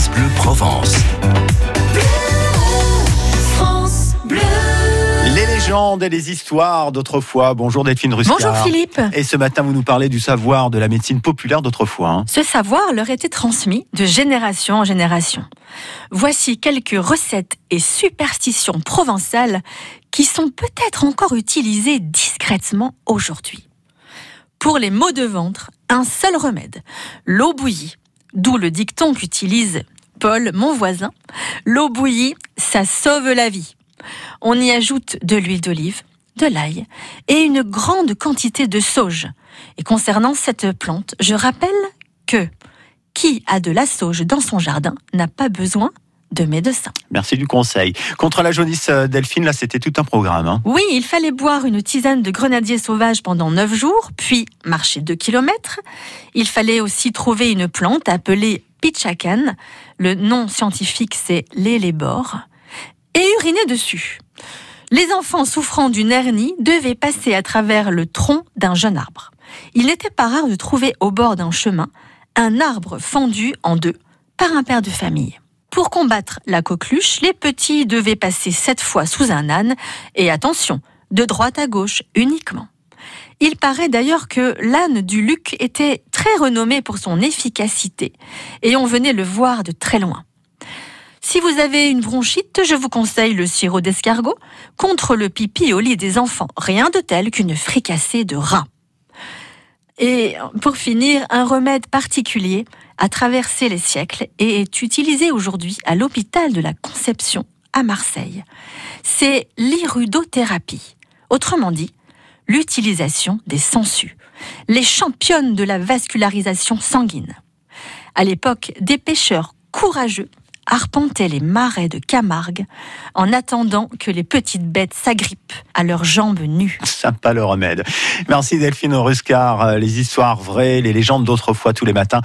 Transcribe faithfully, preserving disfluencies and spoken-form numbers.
France Bleu Provence. France Bleu. Les légendes et les histoires d'autrefois. Bonjour Delphine Ruscar. Bonjour Philippe. Et ce matin, vous nous parlez du savoir de la médecine populaire d'autrefois. Hein. Ce savoir leur était transmis de génération en génération. Voici quelques recettes et superstitions provençales qui sont peut-être encore utilisées discrètement aujourd'hui. Pour les maux de ventre, un seul remède, l'eau bouillie. D'où le dicton qu'utilise Paul, mon voisin. L'eau bouillie, ça sauve la vie. On y ajoute de l'huile d'olive, de l'ail et une grande quantité de sauge. Et concernant cette plante, je rappelle que qui a de la sauge dans son jardin n'a pas besoin de médecin. Merci du conseil. Contre la jaunisse, Delphine, là, c'était tout un programme. Hein. Oui, il fallait boire une tisane de grenadier sauvage pendant neuf jours, puis marcher deux kilomètres. Il fallait aussi trouver une plante appelée pitchacan. Le nom scientifique, c'est l'hellebore. Et uriner dessus. Les enfants souffrant d'une hernie devaient passer à travers le tronc d'un jeune arbre. Il n'était pas rare de trouver au bord d'un chemin un arbre fendu en deux par un père de famille. Pour combattre la coqueluche, les petits devaient passer sept fois sous un âne, et attention, de droite à gauche uniquement. Il paraît d'ailleurs que l'âne du Luc était très renommé pour son efficacité, et on venait le voir de très loin. Si vous avez une bronchite, je vous conseille le sirop d'escargot contre le pipi au lit des enfants. Rien de tel qu'une fricassée de rat. Et pour finir, un remède particulier a traversé les siècles et est utilisé aujourd'hui à l'hôpital de la Conception à Marseille. C'est l'irudothérapie. Autrement dit, l'utilisation des sangsues, les championnes de la vascularisation sanguine. À l'époque, des pêcheurs courageux arpentaient les marais de Camargue en attendant que les petites bêtes s'agrippent à leurs jambes nues. Sympa le remède. Merci Delphine Ruscar. Les histoires vraies, les légendes d'autrefois tous les matins.